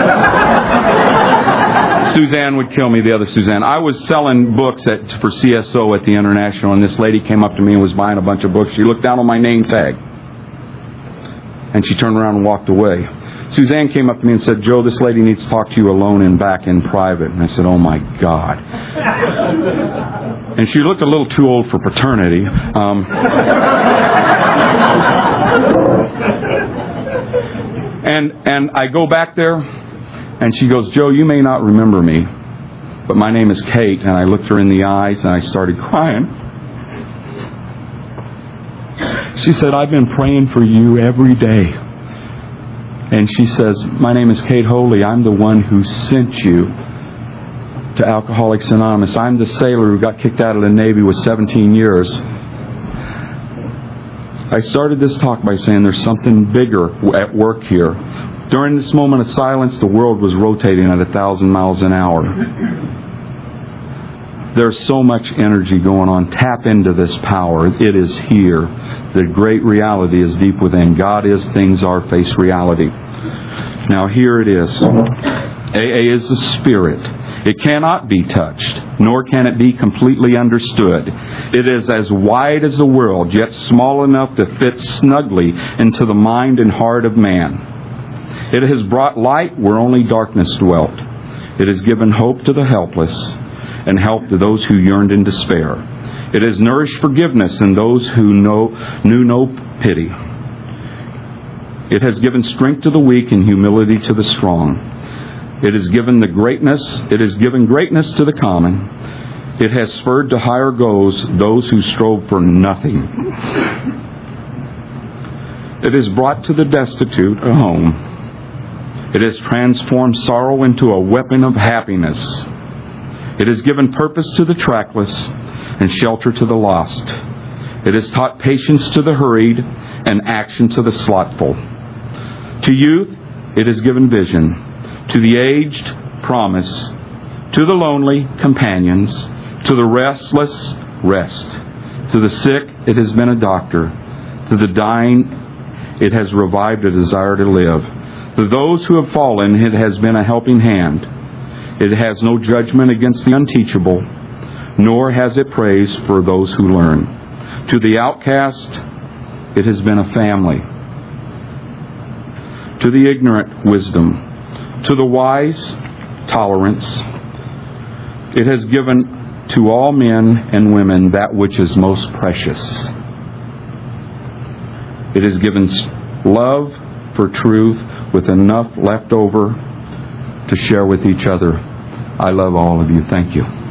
Suzanne would kill me, the other Suzanne. I was selling books for CSO at the International, and this lady came up to me and was buying a bunch of books. She looked down on my name tag, and she turned around and walked away. Suzanne came up to me and said, "Joe, this lady needs to talk to you alone and back in private." And I said, "Oh my God." And she looked a little too old for paternity. And I go back there, and she goes, "Joe, you may not remember me, but my name is Kate." And I looked her in the eyes, and I started crying. She said, "I've been praying for you every day." And she says, "My name is Kate Holy. I'm the one who sent you to Alcoholics Anonymous. I'm the sailor who got kicked out of the Navy with 17 years." I started this talk by saying there's something bigger at work here. During this moment of silence, the world was rotating at 1,000 miles an hour. There's so much energy going on. Tap into this power. It is here. The great reality is deep within. God is, things are, face reality. Now here it is. AA is the spirit. It cannot be touched, nor can it be completely understood. It is as wide as the world, yet small enough to fit snugly into the mind and heart of man. It has brought light where only darkness dwelt. It has given hope to the helpless and help to those who yearned in despair. It has nourished forgiveness in those who knew no pity. It has given strength to the weak and humility to the strong. It has given greatness to the common. It has spurred to higher goals those who strove for nothing. It has brought to the destitute a home. It has transformed sorrow into a weapon of happiness. It has given purpose to the trackless and shelter to the lost. It has taught patience to the hurried and action to the slothful. To youth, it has given vision. To the aged, promise. To the lonely, companions. To the restless, rest. To the sick, it has been a doctor. To the dying, it has revived a desire to live. To those who have fallen, it has been a helping hand. It has no judgment against the unteachable, nor has it praise for those who learn. To the outcast, it has been a family. To the ignorant, wisdom. To the wise, tolerance. It has given to all men and women that which is most precious. It has given love for truth with enough left over to share with each other. I love all of you. Thank you.